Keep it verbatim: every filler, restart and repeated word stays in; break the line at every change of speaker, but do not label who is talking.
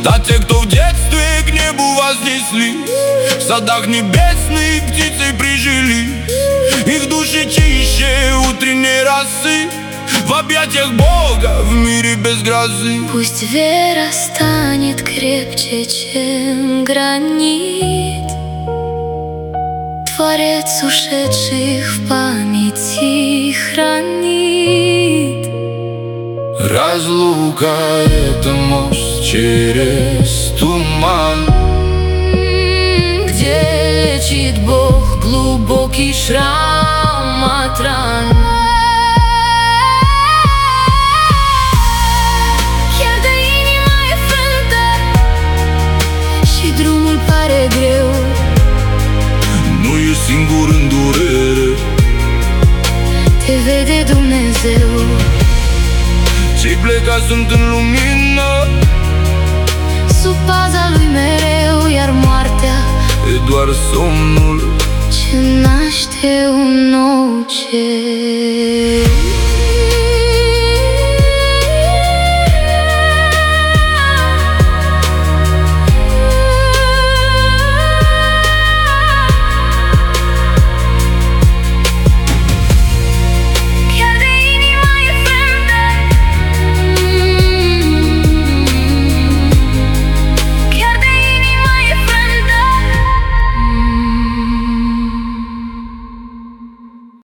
те, кто в детстве к небу вознеслись, в садах небесных птицы прижились, их души чище утренней росы, в объятиях Бога в мире без грозы.
Пусть вера станет крепче, чем гранит, Творец ушедших в памяти хранит.
Разлука — это мост через туман,
где лечит Бог глубокий шрам от ран. Drumul pare greu,
nu e singur în durere,
te vede Dumnezeu.
Cei plecați sunt în lumină,
sub paza lui mereu, iar moartea
e doar somnul
ce naște un nou cer.